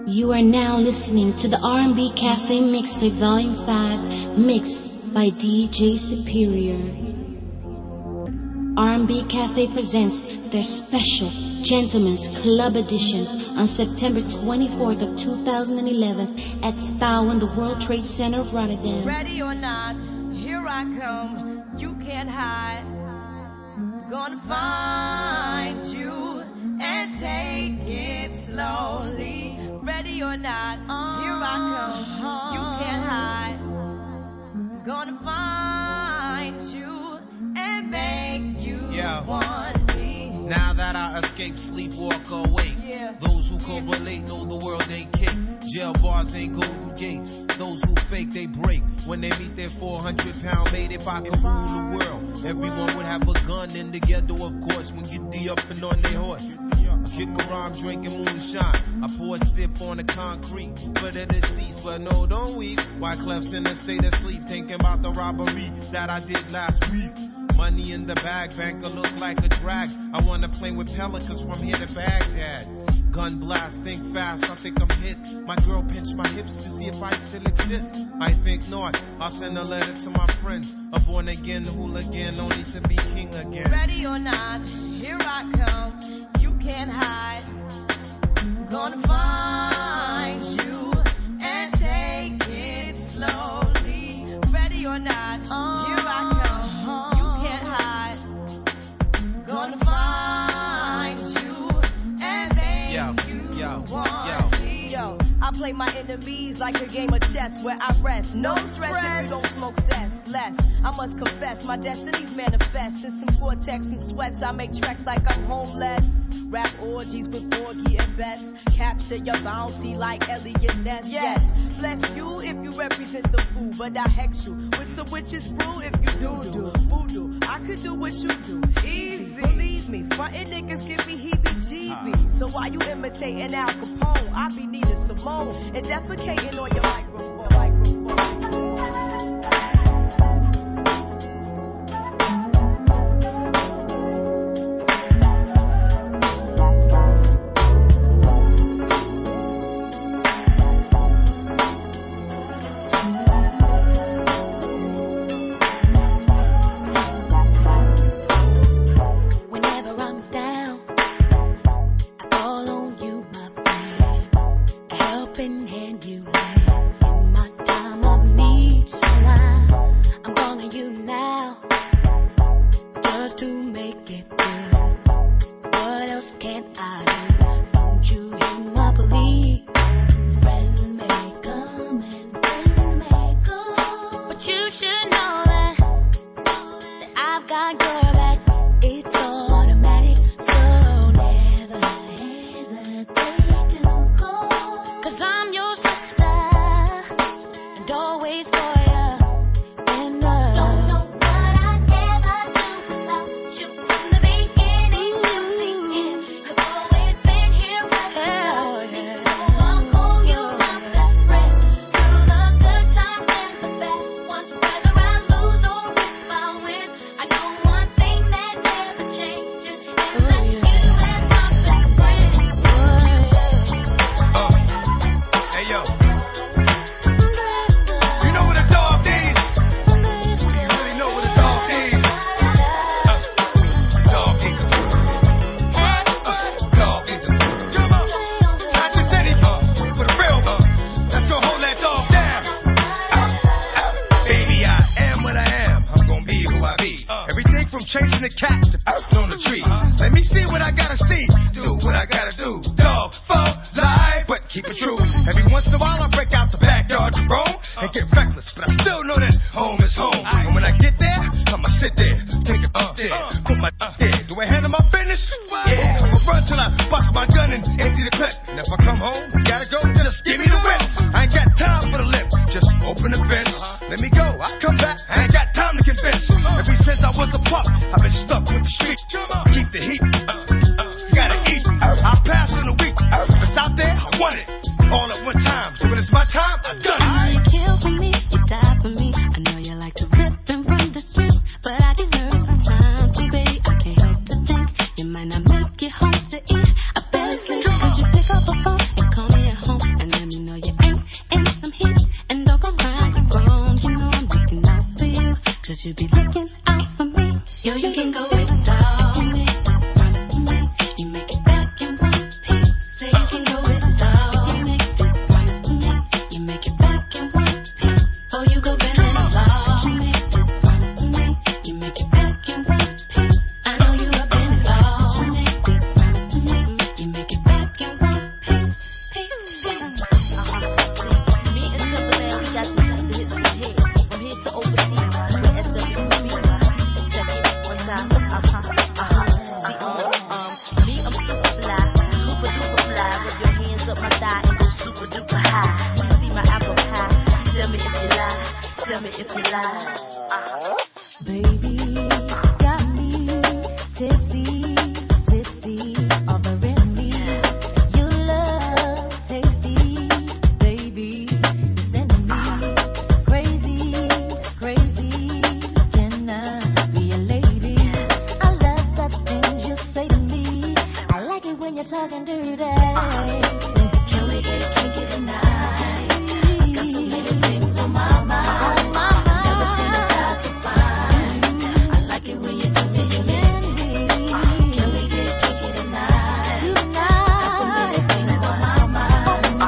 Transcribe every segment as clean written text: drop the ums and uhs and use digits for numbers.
You are now listening to the R&B Cafe Mixtape Volume 5, mixed by DJ Superior. R&B Cafe presents their special Gentlemen's Club Edition on September 24th of 2011 at Style in the World Trade Center of Rotterdam. Ready or not, here I come, you can't hide. Gonna find you and take it slowly. Ready or not, here I come, you can't hide. Gonna find you and make you want me. Now that I escape, sleep, walk awake. Those who correlate know the world ain't cake. Jail bars ain't golden gates. Those who fake, they break. When they meet their 400-pound mate, if I could rule the world, everyone would have a gun in the ghetto, of course, when get the up and on their horse. Kick around drinking moonshine. I pour a sip on the concrete for the deceased, but no, don't weep. Wyclef's in a state of sleep, thinking about the robbery that I did last week. Money in the bag, banker look like a drag. I wanna play with pelicans from here to Baghdad. Gun blast, think fast, I think I'm hit. My girl pinched my hips to see if I still exist. I think not, I'll send a letter to my friends. A born again hooligan, only to be king again. Ready or not, here I come, you can't hide. Gonna find you and take it slowly. Ready or not, here I come, you can't hide. Gonna find you and make you want me. Yo, I play my enemies like a game of chess where I rest. No stress if you don't smoke cess. Less, I must confess, my destinies manifest. In some Cortex and sweats, I make tracks like I'm homeless. Rap orgies with Borgie and Best. Capture your bounty like Elliot Ness. Yes, bless you if you represent the fool, but I hex you with some witches brew if you do voodoo. I could do what you do, easy. Believe me, frontin' niggas give me heebie-jeebies. So while you imitating Al Capone, I be needing Simone and defecating on your microphone. Hand you talking dirty. Can we get kinky tonight? I got so many things on my mind. Never seen a guy so fine. I like it when you do me, do me. Can we get kinky tonight? Got so many things on my mind.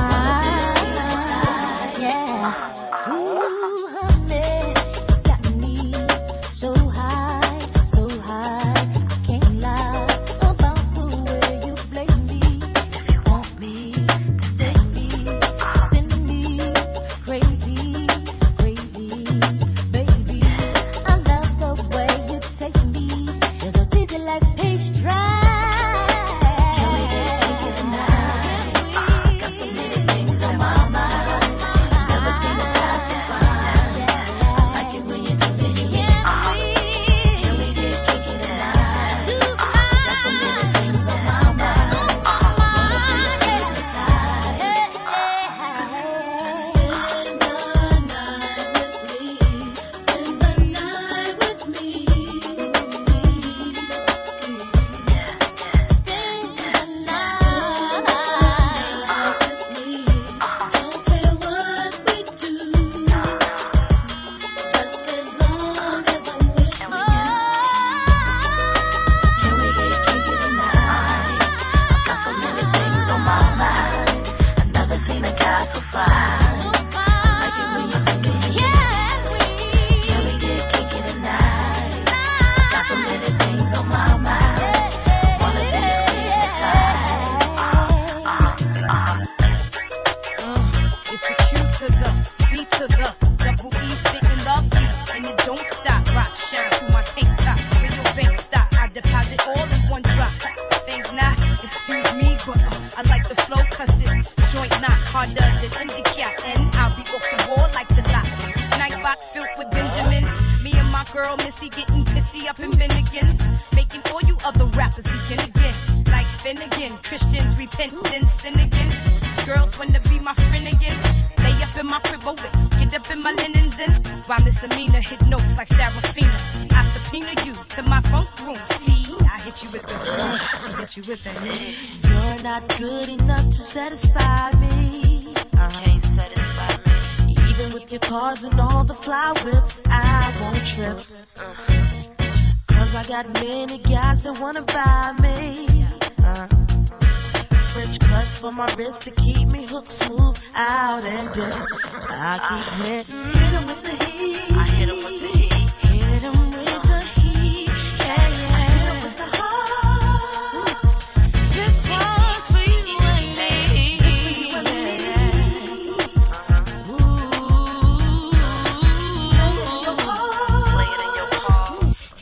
Yeah. Ooh, honey, got me so high, so high. I can't lie about the way you play me. If you want me, Take me, send me crazy, crazy, baby. I love the way you taste me. You're so tasty like pastry. can we get kinky tonight? I got so many things on my mind. Never seen a guy so fine. I like it when you do me, do me. Can we get kinky tonight? Got so many things on my mind. Wanna be squeezed and tight. Spend the night with me. Spend the night with me. Spend the night with me. Don't care what we do, just as long as I'm with you. Can we get kinky tonight? I got so many things on my mind. I've never seen a guy so fine. I like it when you do me, do me. Can we get kinky tonight? I got so many things on my mind. Wanna be squeezed and tight. It's the Q to the B to the double E sitting lovely, and it don't stop. Rock shine through my tank top. Real bank stock, I deposit all in one drop. Think not, excuse me, but I like the flow 'cause this joint not harder than Indica, and I'll be off the wall like the lot. Night box filled with Benjamin. Me and my girl Missy getting pissy up in Bennigan, making all you other rappers begin again. Like Finnegan, Christians repent and sin again. Girls wanna be my friend again. Lay up in my crib, oh wait, get up in my linens and while Miss Amina hit notes like Serafina, I subpoena you to my funk room. See, I hit you with the she hit you with the You're not good enough to satisfy me. Can't satisfy me. Even with your cars and all the fly whips, I won't trip. 'Cause I got many guys that wanna buy me. French cuts for my wrist to keep me hooked smooth out and dip. I keep hitting. Hit 'em with the heat. I hit 'em with the heat. Hit 'em with the heat. Yeah, yeah. I hit 'em with the heart. This one's for you and me. It's for you and me. Play it in your car.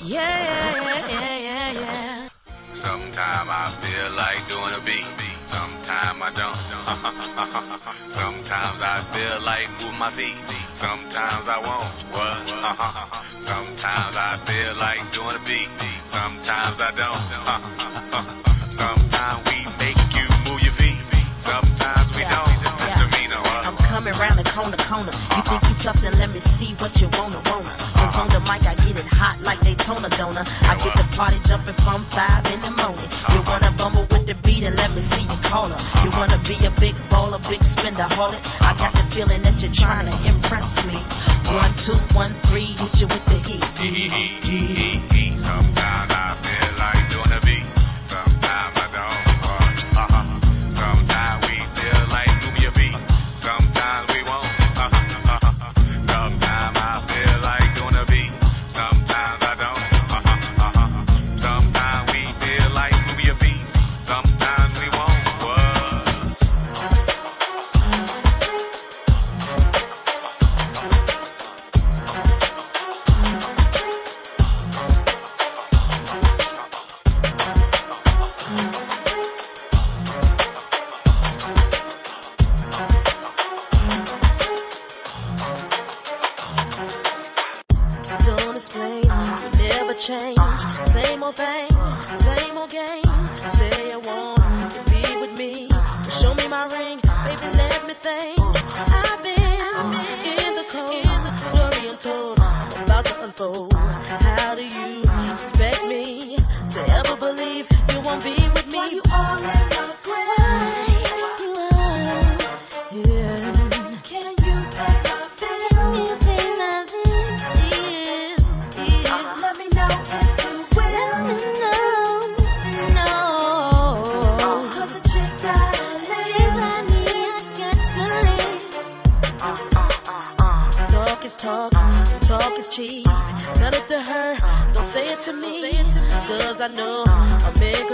Yeah. Sometimes I feel like doing a beat, sometimes I don't. Sometimes I feel like moving my feet, sometimes I won't. What? Sometimes I feel like doing a beat, sometimes I don't. Sometimes we make you move your feet, sometimes we don't. Misdemeanor, what? I'm coming round the corner. You think you tough, then let me see what you wanna. Cause on the mic I get it hot like Daytona, don't I? I get the party jumping from 5 in the morning. You wanna bumble with the beat and let me see you call her. You wanna be a big baller, big spender, hold it. I got the feeling that you're trying to impress me. 1, 2, 1, 3, hit you with the heat. Sometimes I feel like doing a beat, sometimes I don't. Sometimes we feel like moving your feet, sometimes we won't. Sometimes I feel like doing a beat, sometimes I don't. Sometimes we feel like moving your feet, sometimes we won't. What?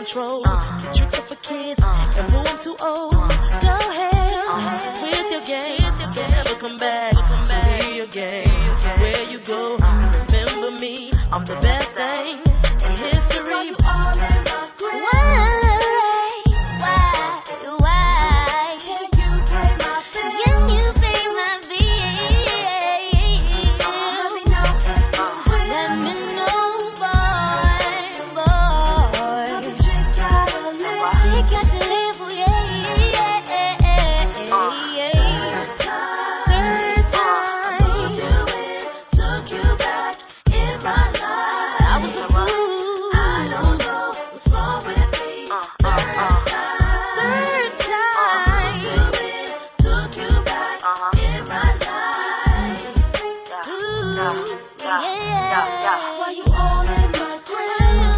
control. See, tricks are for kids, and boo, I'm too old. Go ahead with your game. Never come back to be your game. Where you go, remember me. I'm the best thing in history. Why you all in my grave? Why? Can you pay my bill? Can you pay my bill? Let me know. Let me know, boy. Cause the chick gotta live. She got to live, oh yeah. Third time, took you back in my life. I was a fool. I don't know what's wrong with me. Third time, took you back in my life. Ooh, yeah. Why you all in my grave?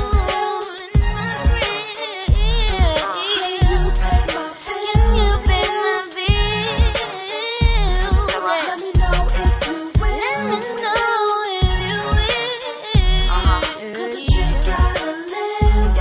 Can you pay my bill? Let me know if you will. Cause the chick gotta live.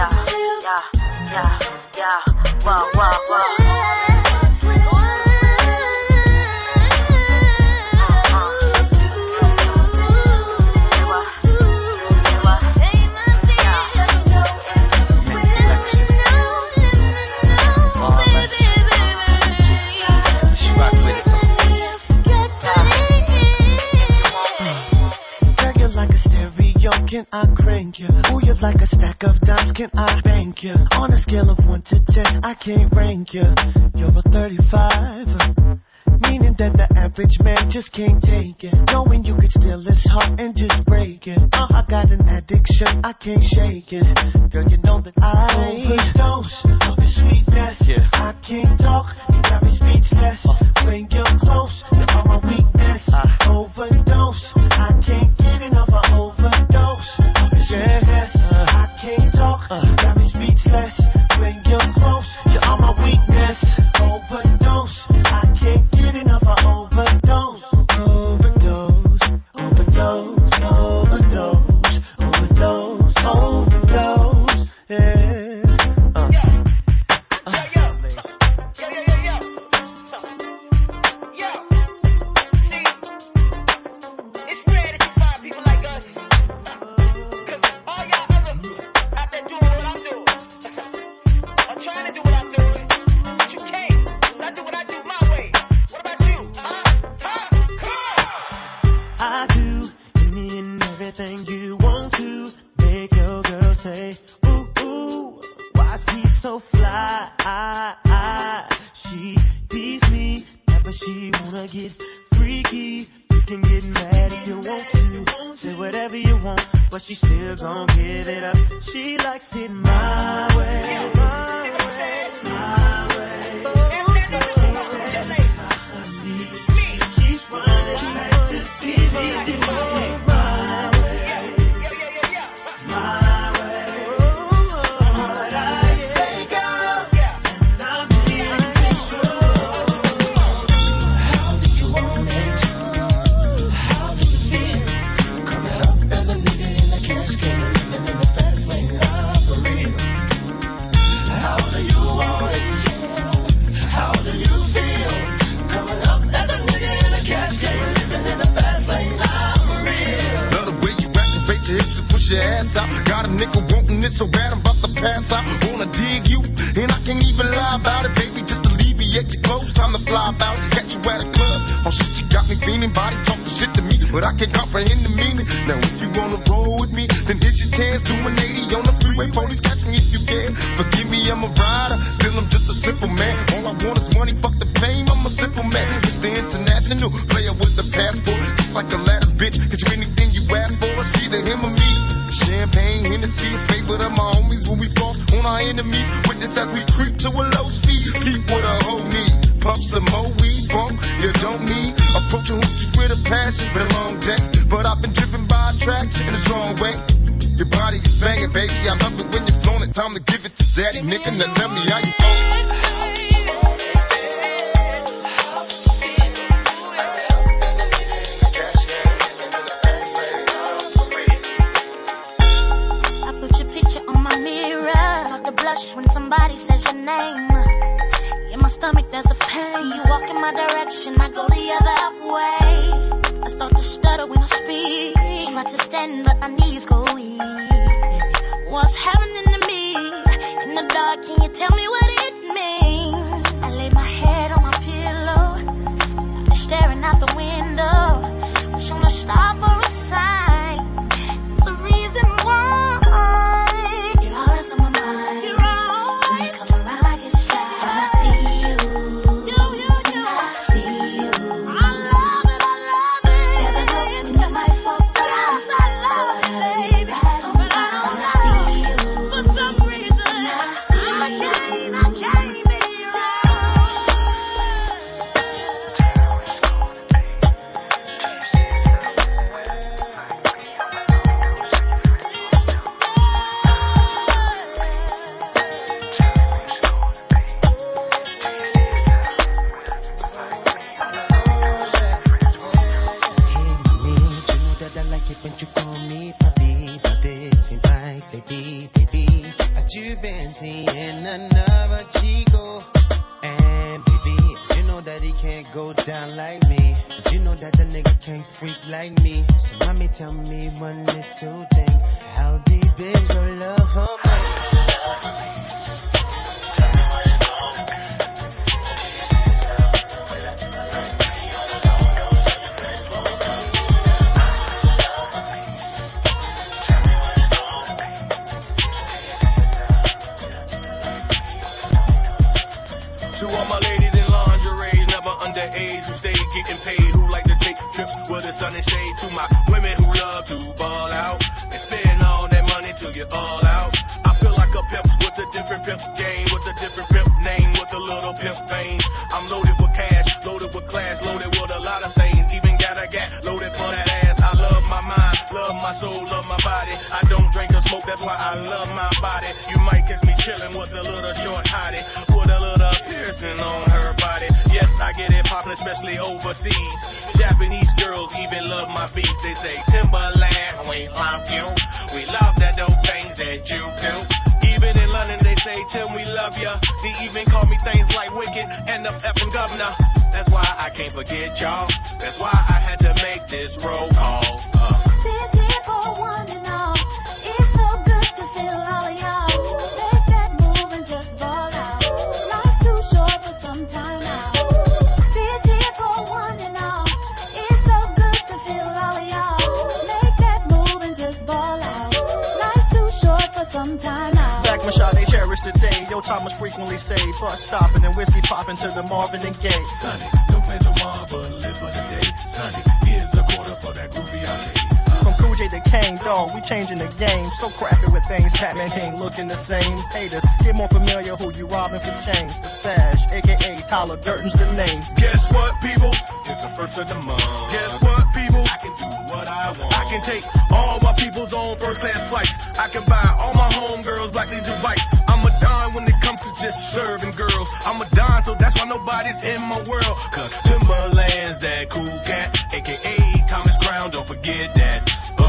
Girl, you're like a stereo, can I crank you? Ooh, you're like a stack of dimes, can I bank you? On a scale of 1 to 10, I can't rank you. You're a 35, meaning that the average man just can't take it. Knowing you could steal his heart and just break it. I got an addiction, I can't shake it. Girl, you know that I overdose of your sweetness. I can't talk, you got me speechless. When you're close, you're all my weakness. Overdose, I can't get enough of overdose of your sweetness. I can't talk, you got me speechless. When you're close, you're all my weakness. Overdose, I can't get enough of overdose. Overdose, overdose, overdose, overdose, overdose, yeah. I do any and everything you want to make your girl say, ooh, ooh, why is he so fly? She tease me, never she wanna get freaky. You can get mad if you want to, say whatever you want, but she still gon' give it up. She likes it my way, my way, my way. She keeps running back to see me do it my way, my way. But I say go, and I'm in control. How do you want it? How do you feel? Coming up as a nigga in the cash game, living in the fast lane, love for real. How do you want it? How do you feel? Coming up as a nigga in the cash game, living in the fast lane, love for real. Love the way you activate your hips and push your ass out. Got a nigga wanting it so bad I'm about to pass out. Wanna dig you, and I can't even lie about it, baby. Just alleviate your clothes, time to fly about. Catch you at a club, oh shit, you got me feeling. Body talking shit to me, but I can't comprehend the meaning. Now if you wanna roll with me, then here's your chance. Do an 80 on the freeway, police catch me if you can. Forgive me, I'm a rider, still I'm just a simple man. All I want is money, fuck the fame, I'm a simple man. Mr. International, player with the passport, just like a ladder, bitch. Get you anything you ask for, it's either him or me. Champagne, Hennessy, favorite of my homies when we floss on our enemies. Witness as we creep to a low speed. Peep what a hoe need. Pump some more weed, bump, you don't need. Approaching hoochies with a passion, been a long day. But I've been driven by attraction in a strong way. Your body is banging, baby. I love it when you're flown it. Time to give it to daddy, nigga. Now tell me how you feel. I put your picture on my mirror. Start to blush my stomach, there's a pain. See you walk in my direction, I go the other way. I start to stutter when I speak. Try to stand, but my knees go weak. What's happening to me? In the dark, can you tell me what it means? I lay my head on my pillow, staring out the window, wishing on a star for a sign. It's the reason why you're always on my mind. You're always when you come around, I get shy. When I see you, I see you. I love it. Never know when you might fall down. Yes, I love it, baby. But I don't know. For some reason, I can't be down like me, but you know that the nigga can't freak like me. So mommy, tell me one little thing. How deep is your love for me? To all my ladies in lingerie, never underage, who stay getting paid, who like to take trips with the sun and shade. To my women who love to ball out and spend all that money till you're all out. I feel like a pimp with a different pimp game, with a different pimp name, with a little pimp fame. I'm loaded with cash, loaded with class, loaded with a lot of things, even got a gat loaded for that ass. I love my mind, love my soul, love my body. I don't drink or smoke, that's why I love my body. You might catch me chilling with a little short hottie, with a little piercing on her body. Yes, I get it poppin', especially overseas. Japanese girls even love my beats. They say, Timberland, we love you. We love that dope things that you do. Even in London, they say, Tim, we love ya. They even call me things like Wicked and the effing governor. That's why I can't forget y'all. That's why I had to make this roll call. This here for one and all. It's so good to feel all of y'all. Make that move and just ball out. Life's too short for some time out. This here for one and all. It's so good to feel all of y'all. Make that move and just ball out. Life's too short for some time out. Back Machado, they cherish the day. Yo, time was frequently saved. Bus stopping and whiskey popping to the Marvin and Gaye. Sonny, no plans tomorrow, but live for the day. Sonny, here's a quarter for that groovy arcade. From Cool J to Kane, dog, we changing the game. So crafty with things, Batman ain't looking the same. Haters, get more familiar who you robbing for change. Fash, aka Tyler Durden's the name. Guess what, people? It's the first of the month. Guess what, people? I can do what I want. I can take all my peoples on first class flights. I can buy all my homegirls black leisure bikes. I'm a dime when it comes to just serving girls. I'm a dime, so that's why nobody's in my world. Cause Timberland's that cool cat, aka Thomas Crown, don't forget that.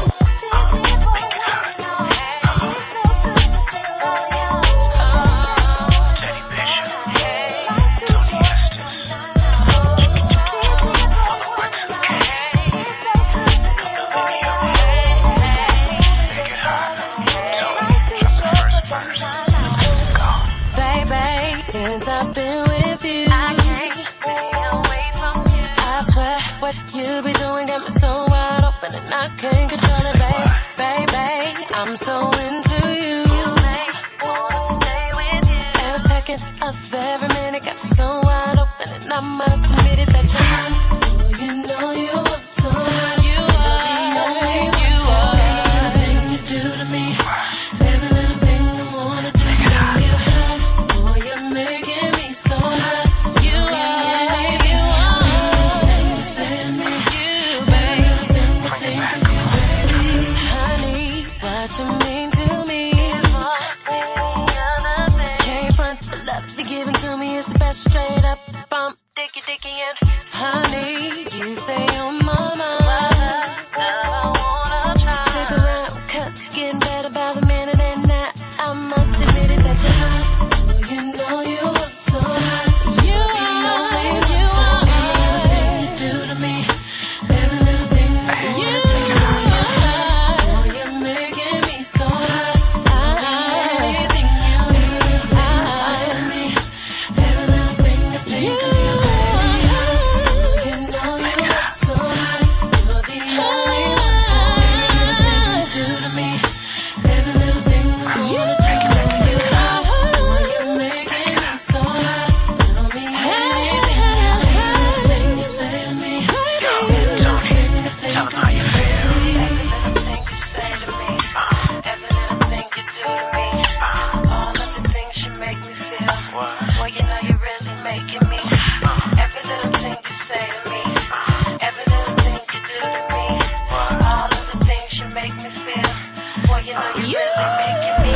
Since I've been with you, I can't stay away from you. I swear what you be doing got me so wide open and I can't control it, baby. I'm so into you. You make me wanna stay with you. Every second of every minute got me so wide open and I must admit it that you're hot. Oh, you know you are so hot. You are. Everything you do to me, every little thing I wanna do. You're hot. Oh, you're making me so hot. You are. Everything you say to me, you, baby. Everything you think of you, baby. Honey, what you mean to me is more than any other thing. Can't front the love you're giving to me is the best. Straight up, bump, dicky, and honey, you stay on my mind. I wanna try. Stick around, 'cause it's getting better by the minute, and now I must admit it that you're hot. Oh, you know you are so hot. You know you're really making me. Every little thing you say to me, every little thing you do to me, all of the things you make me feel. Boy, you know you're really making me.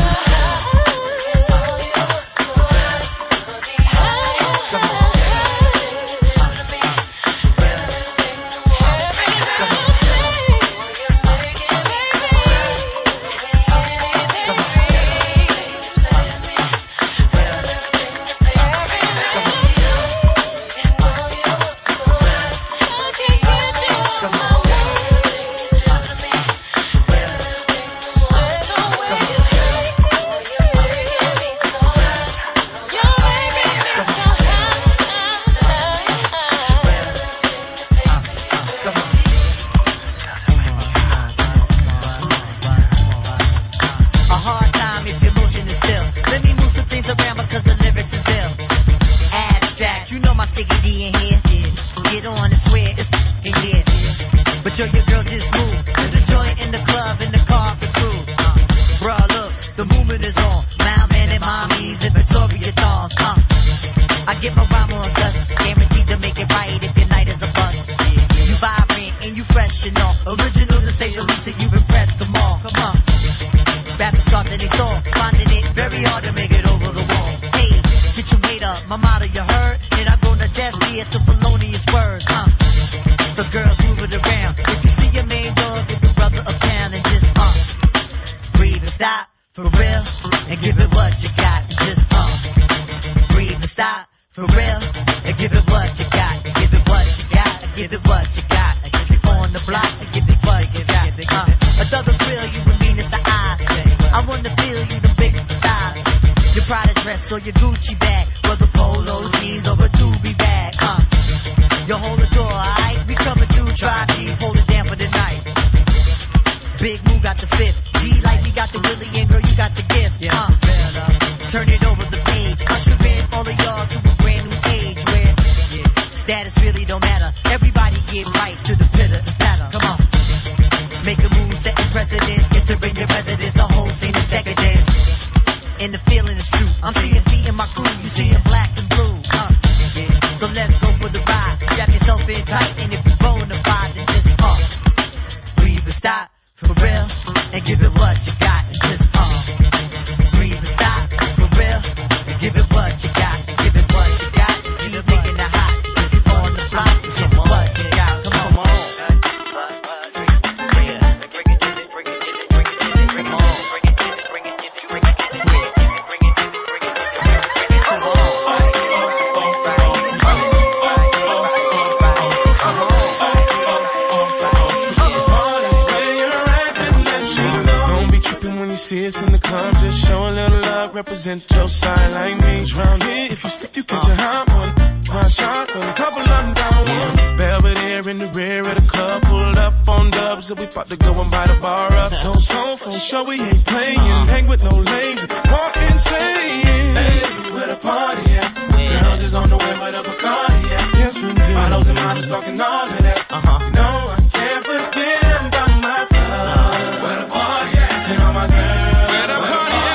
Represent your side like me. Round here, if you slip, you catch a hot one. My shotgun, a couple of them down one. Belvedere in the rear of the club, pulled up on dubs, so we about to go and buy the bar up. So for sure we ain't playing. Hang with no lames, walk insane. Hey, where the party at? Girls is on the way, but the Bacardi at. Yes, we do. Models and models talking all of that. You know I can't forget about my love. Where the party at? And all my girls. Where the party at?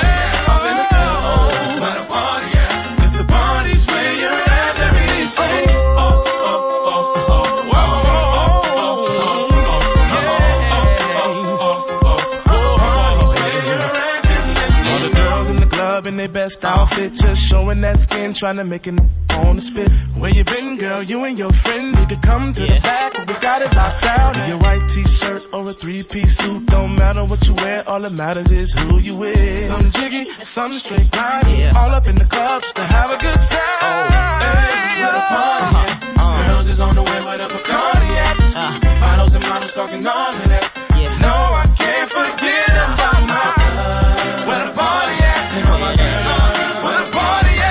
In their best outfit, just showing that skin, trying to make it on the spit. Where you been, girl? You and your friend need to come to the back. We got it locked down. Your white t-shirt or a three-piece suit, don't matter what you wear. All that matters is who you with. Some jiggy, some straight grind. All up in the club just to have a good time. Hey, where the party at? Girls is on the way, where the Bacardi at? Models and models talking all of that. No, I can't forget about my love. Where the party at? Where the party at? Where the party at?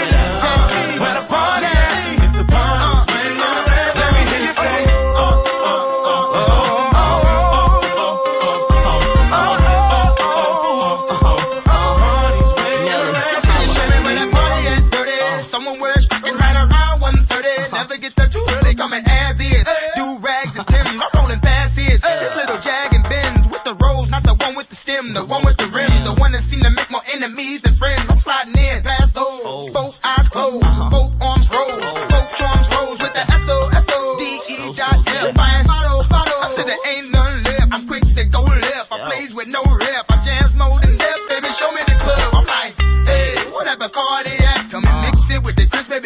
If the party's where you're at, let me hear you say, party's where you're at.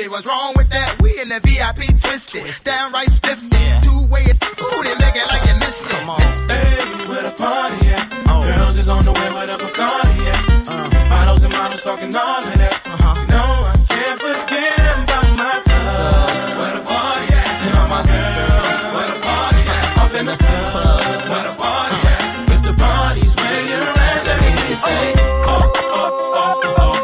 baby, what's wrong with that? We in the VIP twisted, downright spiffed. Two-way, ooh, they make it like you missed it. Hey, where the party at? Girls is on the way, where the Bacardi at? Models and models talking all of that. No, I can't forget about my love. Where the party at? And all my girls. Where the party at? Off in the club. Where the party at? If the party's where you're at, let me hear you say, oh, oh, oh, oh, oh.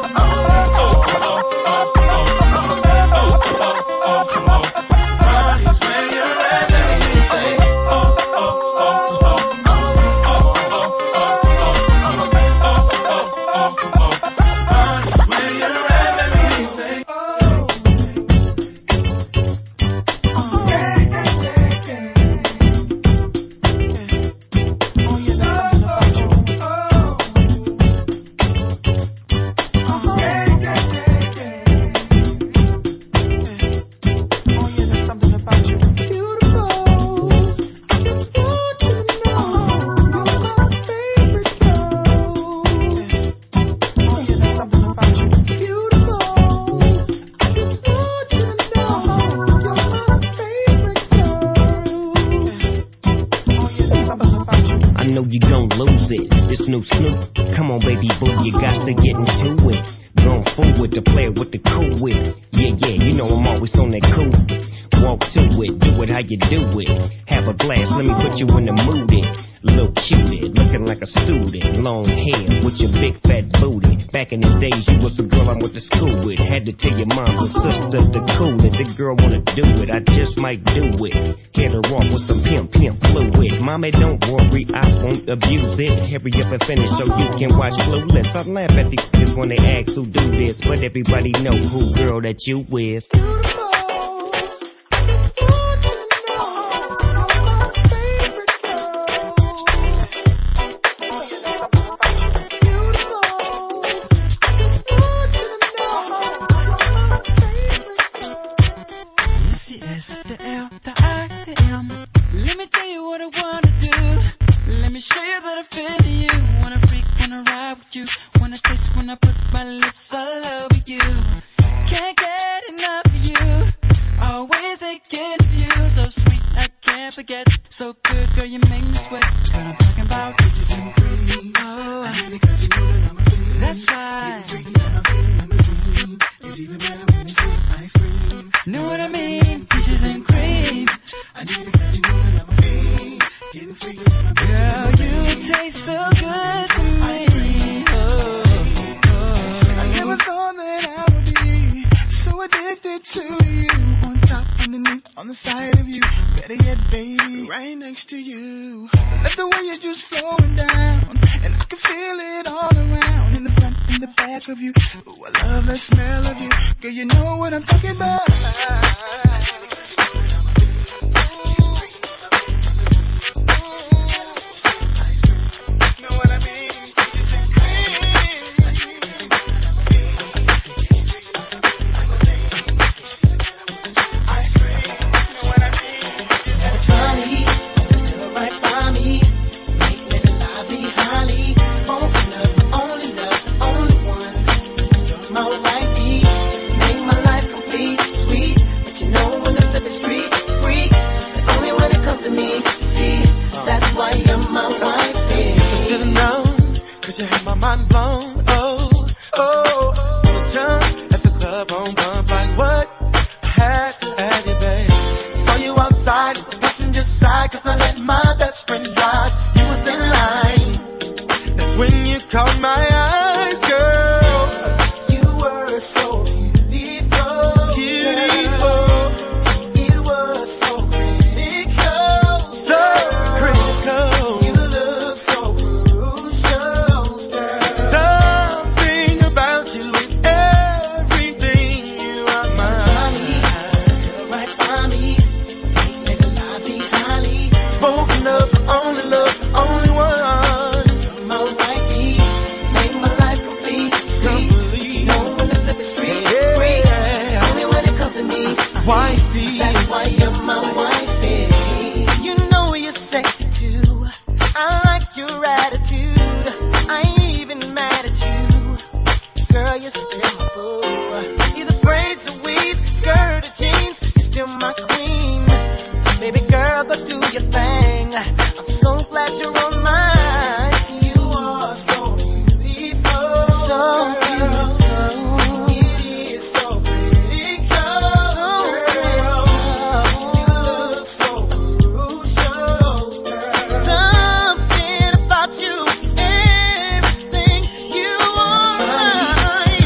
Finish so you can watch Clueless. I laugh at these niggas when they ask who do this, but everybody know who girl that you with. Make my life complete, sweet. my queen. Baby girl, go do your thing. I'm so glad you're on mine. You are so beautiful, so beautiful. It is so pretty, girl. You look so crucial, girl. Something about you, everything you are mine.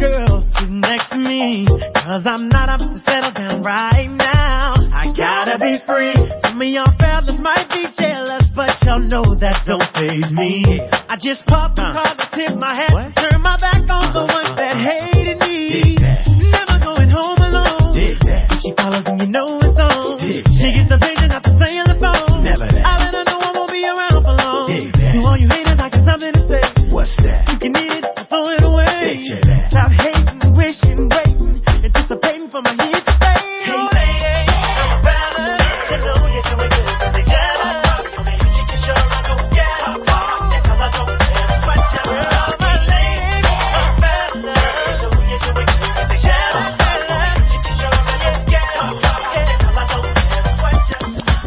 girl sitting next to me. Cause I'm not up to settle down right now. I gotta be free. Some of y'all fellas might be jealous, but y'all know that don't faze me. I just popped the car to tip my hat, turn my back on the ones that hated me. Never going home alone. She follows and you know it's on. She gets the vision after saying the phone. Never that. I let her know I won't be around for long. To all you haters, I got something to say. What's that? You can eat it or throw it away. Stop hating, wishing, waiting, anticipating for my years to fade. Hey, lady, I'm a fella. You know you're doing good, cause they jealous. She can show I go get her. Cause I don't ever fight you. Girl, my lady, I'm a fella. You know you're doing good, cause they jealous. She can show I go get her. Cause I don't ever fight you.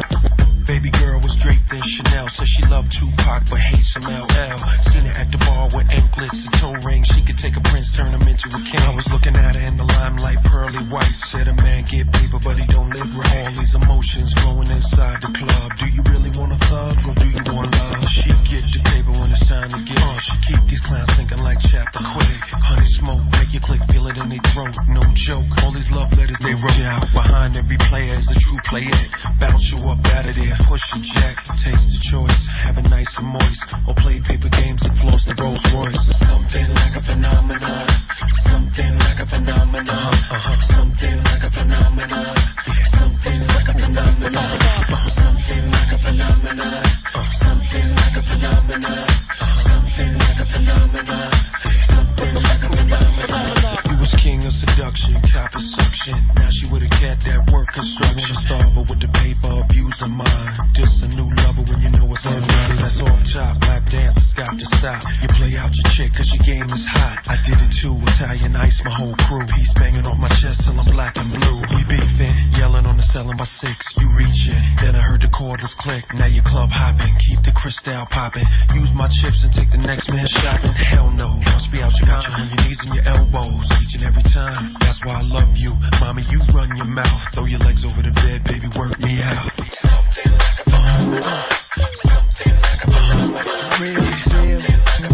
Baby girl was draped in Chanel. Said she loved Tupac but hates some LL. Seen her at the bar with anklets and toe rings. She could take a prince, turn him into a king. I was looking at her in the limelight, pearly white. Said a man get paper but he don't live right. All these emotions flowing inside the club. Do you really want a thug or do you want love? She get the paper when it's time to get she keep these clowns thinking like chapter quick. Honey smoke, make your click, feel it in their throat. No joke, all these love letters they wrote out. Behind every player is a true player. Bounce you up out of there, push your jack, taste the choice. Have it nice and moist, or play paper games and floss the Rolls Royce. Something like a phenomenon. Something like a phenomenon. Something like a phenomenon. Something like a phenomenon. Something like a phenomenon. Something like a phenomenon. Something like a phenomenon. Something like a phenomenon. You was king of seduction, cop of suction. Now she with a cat that work construction. Starver with the paper, abuse of mine. Just a new lover when you know it's online. That's off top, lap dancers got to stop. You play out your chick cause your game is hot. I did it too, Italian ice, my whole crew. Piece banging off my chest till I'm black and blue. We beefing, yelling on the ceiling by 6. You reaching, then I heard the cordless click. Now you club hopping, keep the crystal popping. Use my chips and take the next man shopping. Hell no, must be out your got you on your knees and your elbows each and every time. That's why I love you, mommy. You run your mouth, throw your legs over the bed, baby. Work me out. Something like a phenomenon. Something like a phenomenon. Real, real.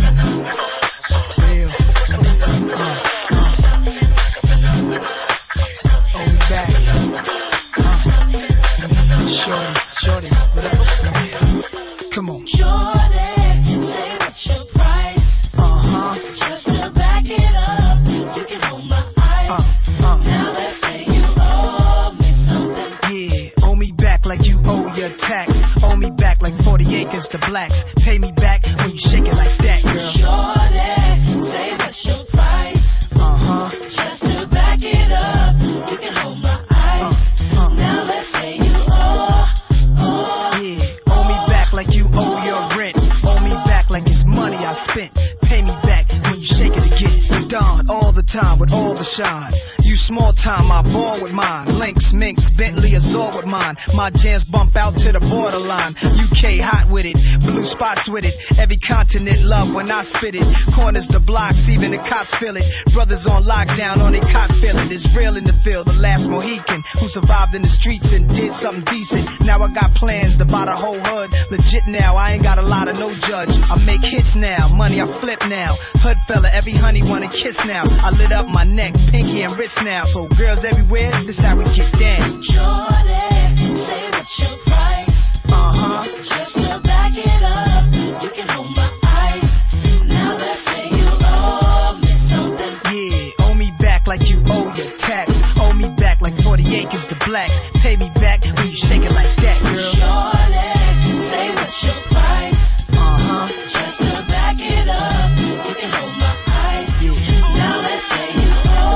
Shorty, come on. Shorty, say what's your price? Just to back it up, you can hold my ice. Now let's say you owe me something. Yeah, owe me back like you owe your tax. Owe me back like 40 acres to blacks. Pay me back when you shake it like that, girl. Shorty, say what's your price? Just to back it up, you can hold my ice. Now let's say you yeah, owe me back like you owe your rent. Owe me back like it's money I spent. Pay me back when you shake it again. Dawn all the time with all the shine. You small time, I ball with mine. Lynx, Minx, Bentley, Azor with mine. My jams bump out to the borderline. UK hot with it, blue spots with it. Every continent love when I spit it. Corners the blocks, even the cops feel it. Brothers on lockdown on their cot feeling. It's real in the field, the last Mohican who survived in the streets and did something decent. Now I got plans to buy the whole hood. Legit now, I ain't got a lot of no judge. I make hits now, money I flip now. Hood fella, every honey wanna kiss now. I lit up my neck, pinky and wrist now. So girls everywhere, this how we get down. Jordan, say what's your price? Just to back it up, you can hold my ice. Now let's say you owe me something. Yeah, owe me back like you owe your tax. Owe me back like 40 acres to blacks. Pay me back when you shake it like that, girl. Jordan, say what's your price? Just to back it up, you can hold my ice. Now let's say you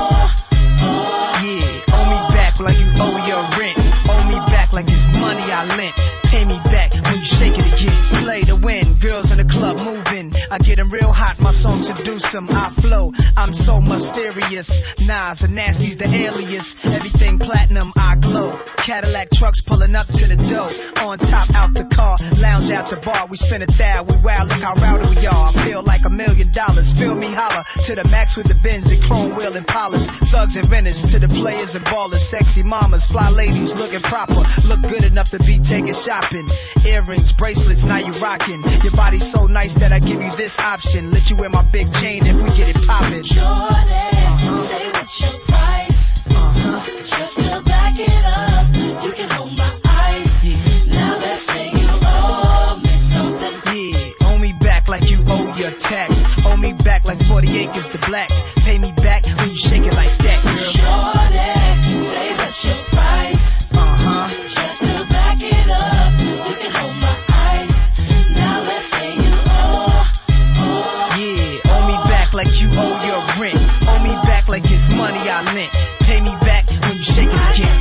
yeah, owe me back like you owe your rent. Owe me back like it's money I lent. Pay me back when you shake it again. Play to win, girls in the club moving. I get them real hot, my song seduce them. I flow, I'm so mysterious. Nas and Nasty's the alias. Everything platinum, I glow. Cadillac trucks pulling up to the door. On top, out the car, lounge out the bar. We spin 1,000, we wild, look how rowdy we are. I feel like $1 million, feel me holler. To the max with the Benz and chrome wheel real Impalas. Thugs and renters to the players and ballers. Sexy mamas, fly ladies looking proper. Look good enough to be taken shopping. Earrings, bracelets, now you rocking. Your body's so nice that I give you this option. Let you wear my big chain if we get it poppin'. Jordan, say what's your price? Just to back it up, you can hold my ice. Now let's say you owe me something. Yeah, owe me back like you owe your tax. Owe me back like 40 acres to blacks. Pay me back when you shake it like that, girl. Jordan, say what's your price? Just to back it up, you can hold my ice. Now let's say you owe. Yeah, owe me back like you owe your rent. Owe me back like it's money I lent. Pay me back when you shake it again.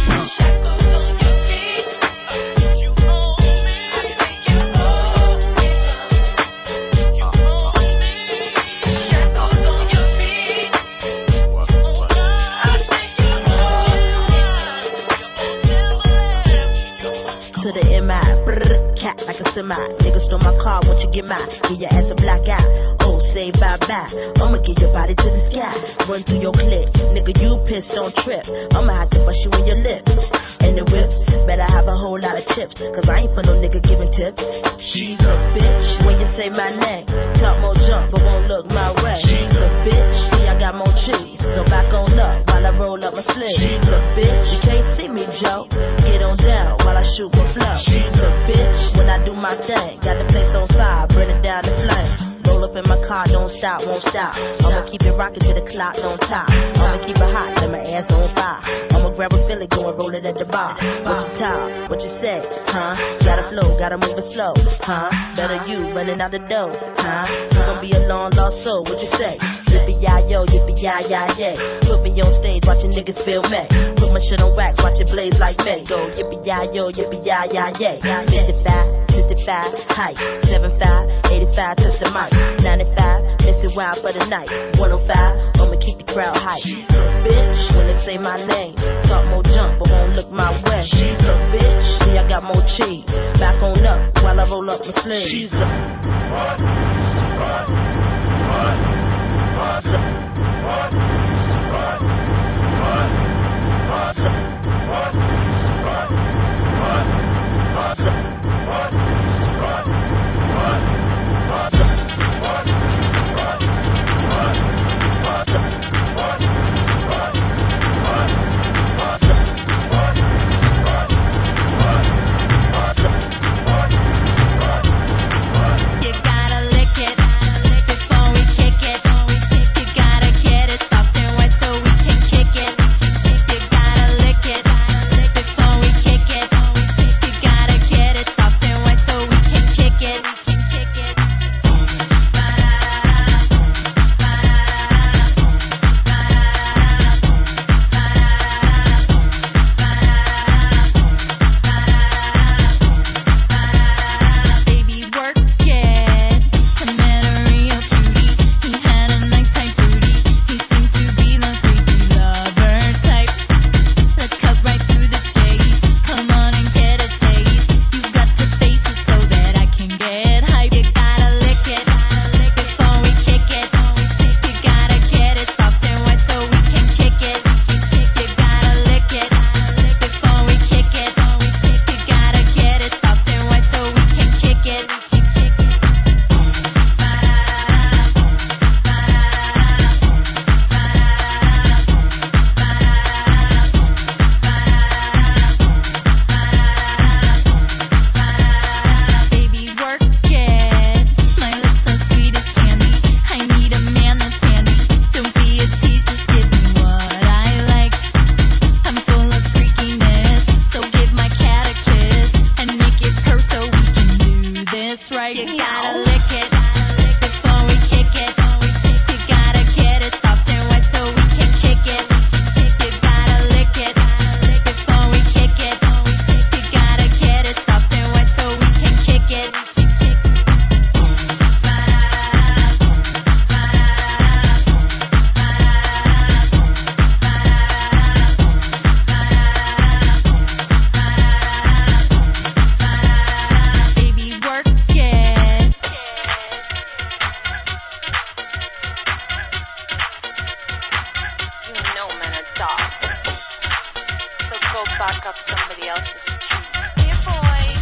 To the MI, brr, cat like a semi. Nigga stole my car, won't you get mine? Give your ass a black eye. Oh, say bye bye. I'ma get your body to the sky. Run through your clip, nigga, you pissed, don't trip. I'ma have to bust you in your lips. And the whips, better have a whole lot of chips. Cause I ain't for no nigga giving tips. She's a bitch. When you say my name, talk more junk, but won't look my way. She's a bitch. See, I got more cheese. So back on up while I roll up my sleeve. She's a bitch. You can't see me, Joe. Get on down while I shoot my flow. She's a bitch. When I do my thing, got the place on fire, burn it down the flame. Roll up in my car, don't stop, won't stop. I'ma keep it rocking till the clock don't top. I'ma keep it hot, let my ass on fire. I'ma grab a Philly, go and roll it at the bar. What you talk, what you say, huh? Gotta flow, gotta move it slow, huh? Better you running out the door, huh? You gon' be a long lost soul, what you say? Yippee-yi-yo, yippee-yi-yi-yay. Put me on stage, watching niggas feel me. Put my shit on wax, watch it blaze like me. Go yippee-yi-yo, yippee-yi-yi-yay. 55, 65, height, 75, 85, touch the mic. 95, messing wild for the night. 105, I'ma keep the crowd hype. She's a bitch. When they say my name, talk more junk, but won't look my way. She's a bitch. See, I got more cheese. Back on up while I roll up my sleeves. She's a You gotta lick it before we kick it. You gotta get it. lock up somebody else's tune. Yeah, boy.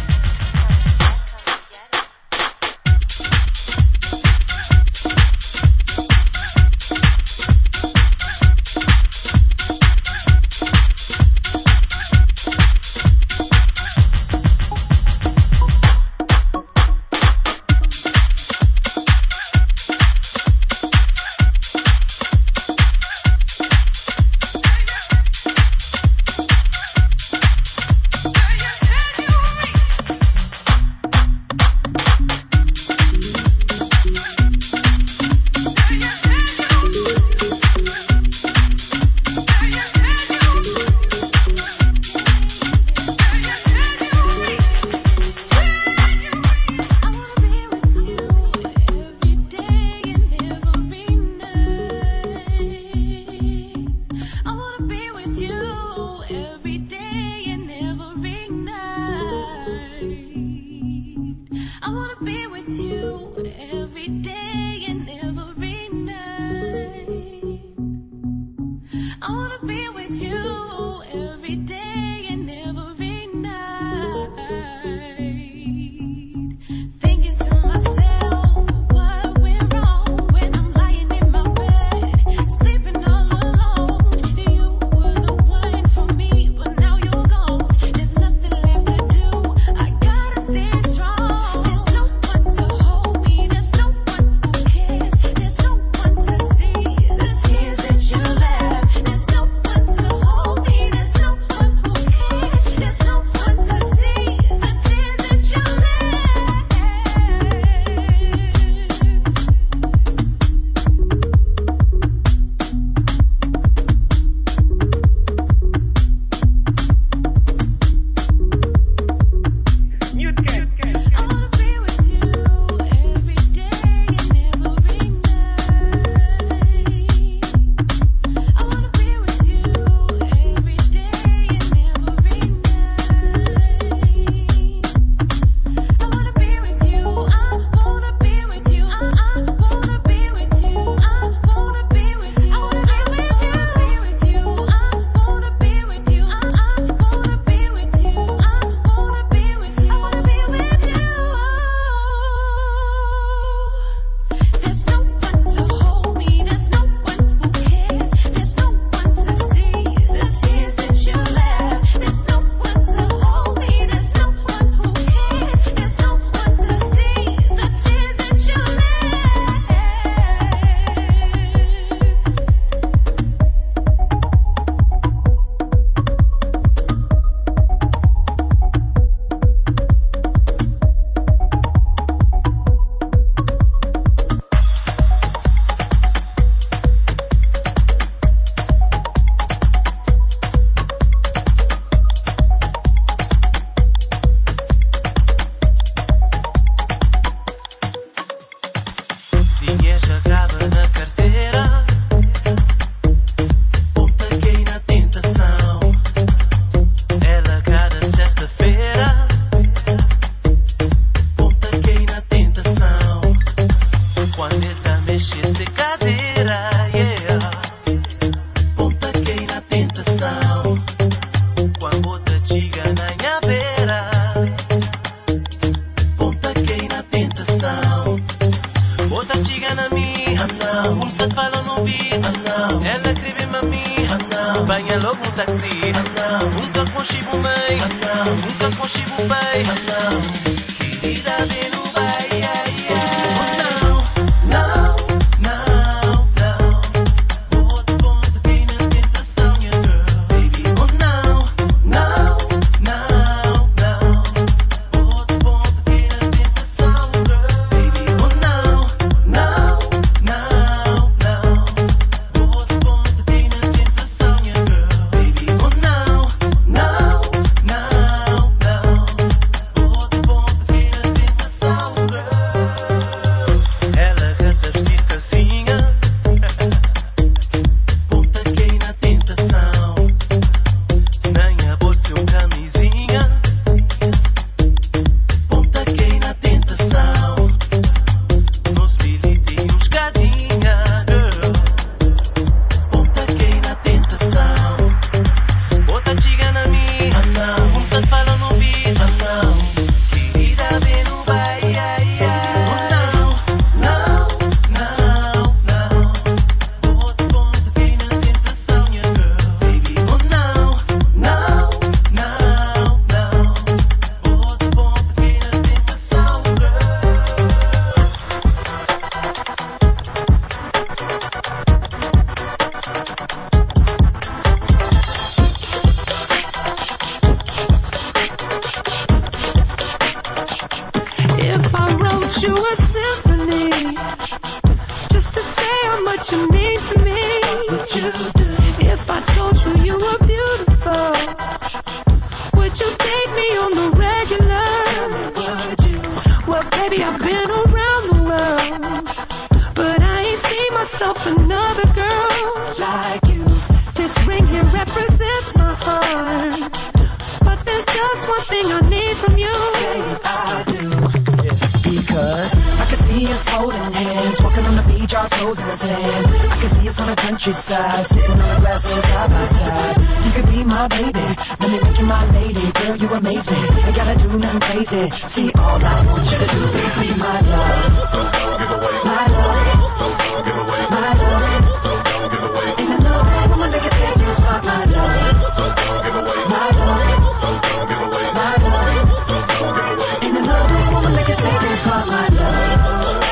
countryside, sitting on the grassland side by side. You could be my baby, let me make you my lady. Girl, you amaze me, ain't gotta do nothing crazy. See, all I want you to do is be my love. My love. My love. Ain't another woman that can take your spot, my love. My love. My love. Ain't another woman that can take your spot, my love.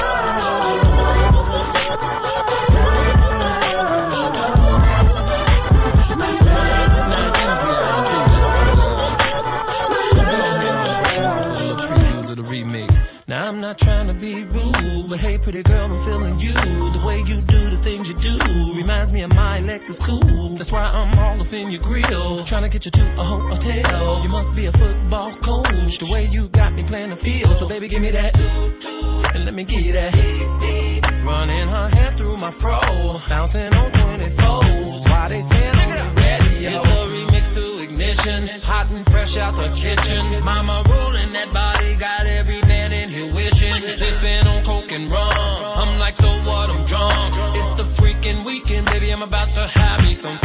Now I'm not trying to be rude, but hey pretty girl, I'm feeling you. The way you do the things you do reminds me of my Lexus cool. That's why I'm all up in your grill, trying to get you to a hotel. You must be a football coach, the way you got me playing the field. So baby, give me that, and let me give you that. Running her hands through my fro, bouncing on 24s. Why they saying I'm ready? It's the remix to Ignition, hot and fresh out the kitchen. Mama rolling that body, got every man in here wishing. Sipping on coke and rum, I'm like, so what, I'm drunk. It's the freaking weekend, baby, I'm about to have me some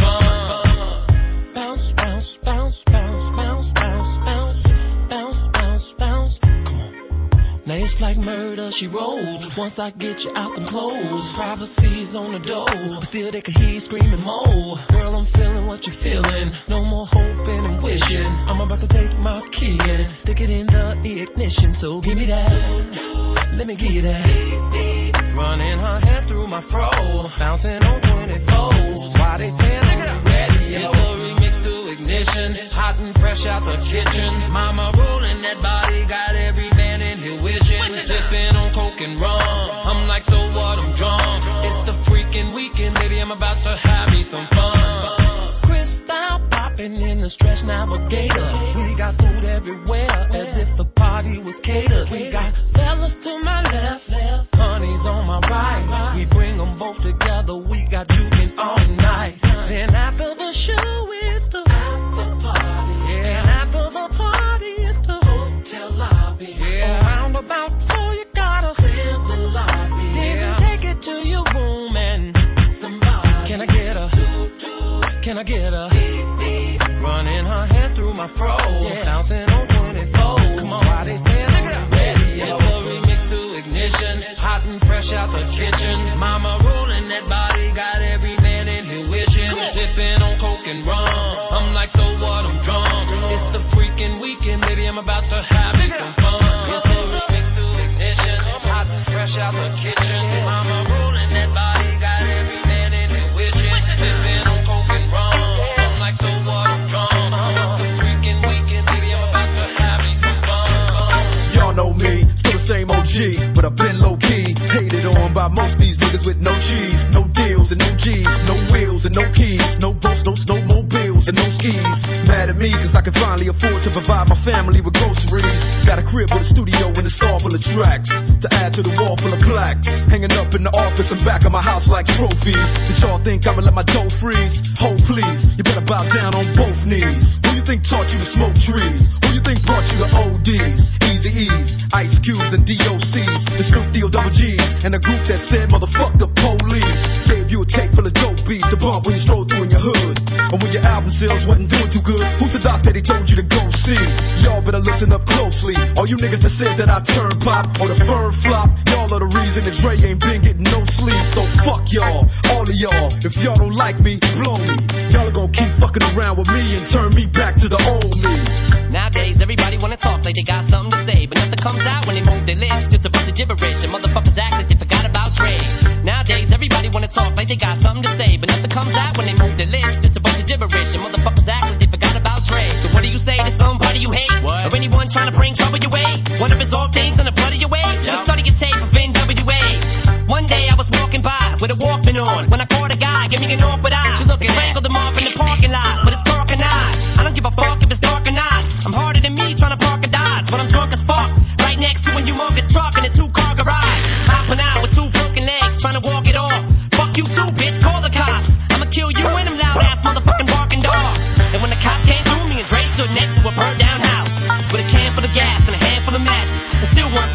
fun. Bounce, bounce, bounce, bounce, bounce, bounce, bounce, bounce, bounce, bounce. Come on. Now it's like murder, she rolled. Once I get you out them clothes, privacy's on the door, but still they can hear you screaming more. Girl, I'm feeling what you're feeling. No more hoping and wishing. I'm about to take my key and stick it in the ignition. So give me that, let me give you that. Running her hands through my fro, bouncing on 24s. Why they saying I'm ready? It's the remix to Ignition, hot and fresh out the kitchen. Mama rolling that body, got every man in here wishing. Sipping on coke and rum, I'm like, so what, I'm drunk. It's the freaking weekend, baby, I'm about to have me some fun. Crystal popping in the Stretch Navigator. We got food everywhere, as if the party was catered. We got fellas to my left, honeys on my right. We bring them both together, we got juking all night. Then after the show, it's the after party. Yeah. And after the party, it's the hotel lobby. Yeah. Around about 4, you gotta clear the lobby. Then take it to your room and somebody. Can I get a? Can I get a? Running her hands through my fro, bouncing on 24. Come on, why they saying I'm ready? It's the remix to Ignition, hot and fresh out the kitchen. Mama rolling that body, got every man in here wishing. Sipping on coke and rum, I'm like, so what, I'm drunk. It's the freaking weekend, baby, I'm about to have me some fun. It's the remix to Ignition, hot and fresh out the kitchen. Mama rolling that body, got every man in here wishing. Sipping on coke and rum, I'm like, so what, I'm drunk. It's the freaking weekend, baby, I'm about to have me some fun. Y'all know me, still the same OG, but I've been low-key. Hated on by most these niggas with no cheese, no deals and no G's, no wheels and no keys, no boats, no snowmobiles and no skis. Mad at me cause I can finally afford to provide my family with groceries. Got a crib with a studio and it's all full of tracks, to add to the wall full of plaques, hanging up in the office and back of my house like trophies. Did y'all think I'ma let my dough freeze? Hold please, you better bow down on both knees. Who you think taught you to smoke trees? Who you think brought you to ODs, Easy E's, Ice Cubes and DOCs, the Snoop D-O-double G's, and a group that said motherfuck the police. Gave you a tape full of dope beats to bump when you stroll through in your hood, and when your album sales wasn't doing too good, who's the doc that he told you to go see? Y'all better listen up closely. All you niggas that said that I turn pop or the firm flop, y'all are the reason that Dre ain't been getting no sleep. So fuck y'all, all of y'all. If y'all don't like me, blow me. Y'all are gonna keep fucking around with me and turn me back to the old me. Nowadays, everybody wanna talk like they got something to say, but nothing comes out when they move their lips. Just a bunch of gibberish, and motherfuckers act like they forgot about Dre. Nowadays, everybody wanna talk like they got something to say, but nothing comes out when they move their lips. Just a bunch of gibberish, and motherfuckers act like they forgot about Dre. So what do you say to somebody you hate? What? Or anyone trying to bring trouble your way? One of his old things in the blood of your way? Just study your tape of NWA. One day I was walking by with a Walkman on, when I caught a guy, give me an awkward eye. You looking strangled him off in the parking lot with his dark and eyes. I don't give a fuck if it's dark or not. I'm harder than me trying to park a Dodge, but I'm drunk as fuck. Right next to a humongous truck in a 2-car garage. Hopping out with 2 broken legs, trying to walk it off. Fuck you too, bitch, call the cops. I'ma kill you and them loud ass motherfucking barking dogs. And when the cops came through, me and Dre stood next to a burned down house with a can full of gas and a handful of matches. And still weren't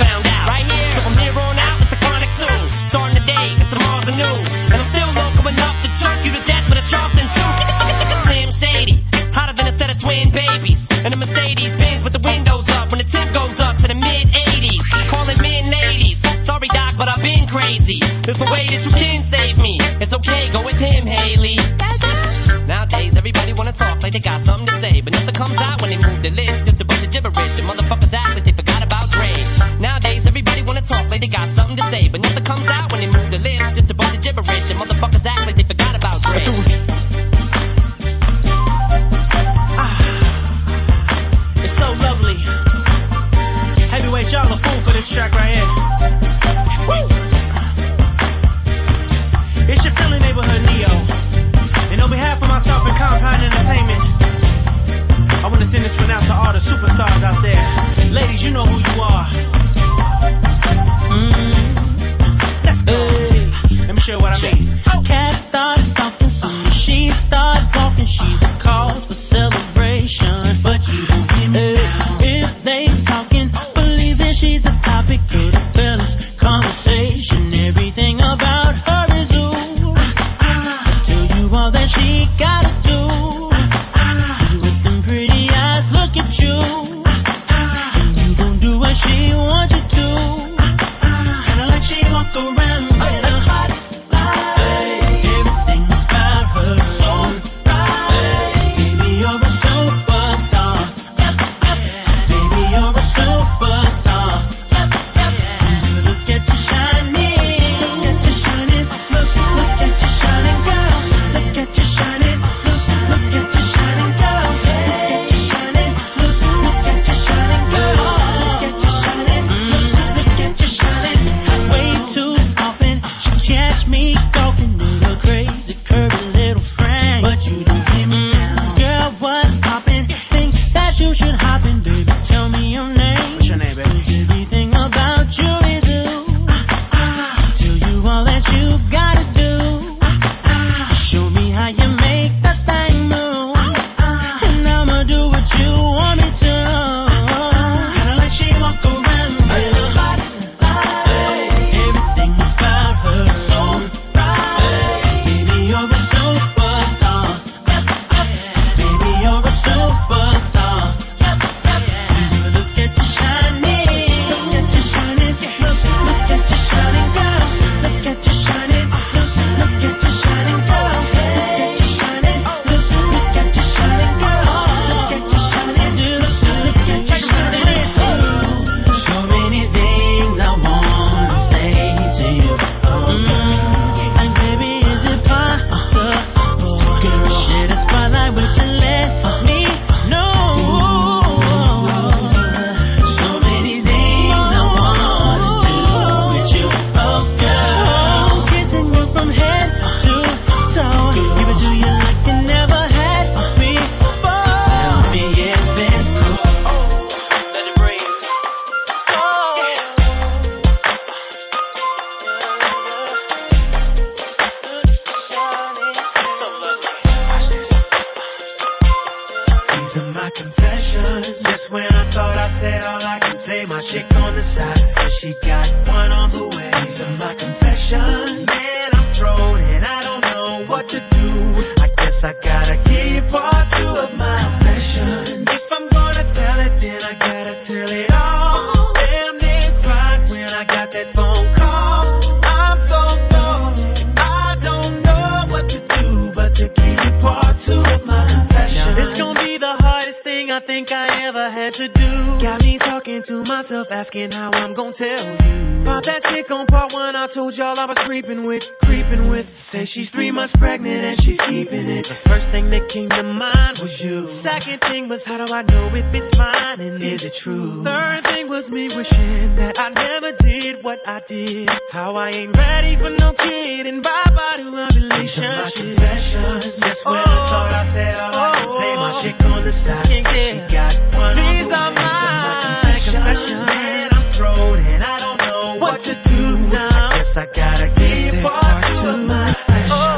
are my confessions. Just when I thought I said all I can say, my chick on the side says she got one on the way. These are my confessions. Man, I'm thrown and I don't know what to do. I guess I gotta give you part two of my confession. If I'm gonna tell it, then I gotta tell it all. Damn near cried when I got that phone call. I'm so dumb, I don't know what to do but to give you part two of my confession. Now this gonna be the hardest thing I think I ever had to do. Got me talking to myself, asking how I'm gonna tell you about that chick on part one I told y'all I was creeping with. Say she's 3 months pregnant and she's keeping it. The first thing that came to mind was you. Second thing was, how do I know if it's mine and is it true? Third thing was me wishing that I never did what I did. How I ain't ready for no kid and bye-bye to a relationship. These are my confessions. Just when I thought I said all I could say, my chick on the side said she got one. These are my confessions. Man, I'm thrown and I don't know what to do now. I guess I gotta give you part two of my confessions.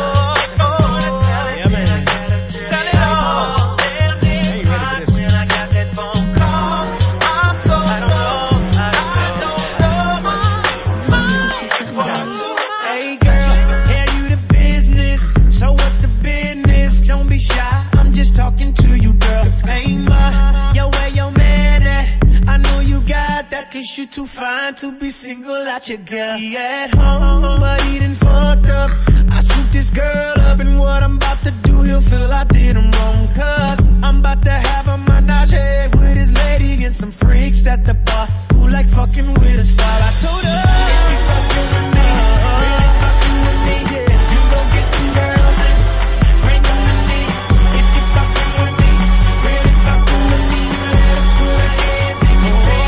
You too fine to be single out your girl. He at home, but he done fucked up. I swooped this girl up, and what I'm about to do, he'll feel I did him wrong. Cause I'm about to have a menage with his lady and some freaks at the bar who like fucking with a star. I told her, if you fucking with me, really fucking with me, yeah, you go get some girls and bring them to me. If you fucking with me, really fucking with me, you better put her hands in your face.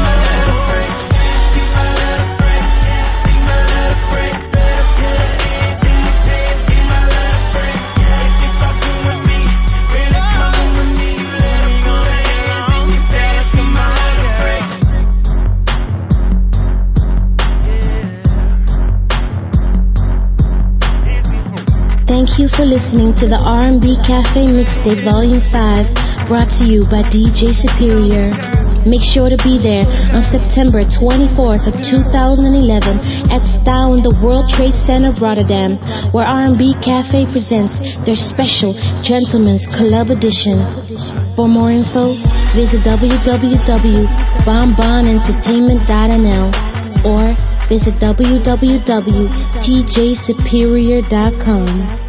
Thank you for listening to the R&B Cafe Mixtape Volume 5, brought to you by DJ Superior. Make sure to be there on September 24th of 2011 at Style in the World Trade Center, Rotterdam, where R&B Cafe presents their special Gentlemen's Club Edition. For more info, visit www.bonbonentertainment.nl or visit www.tjsuperior.com.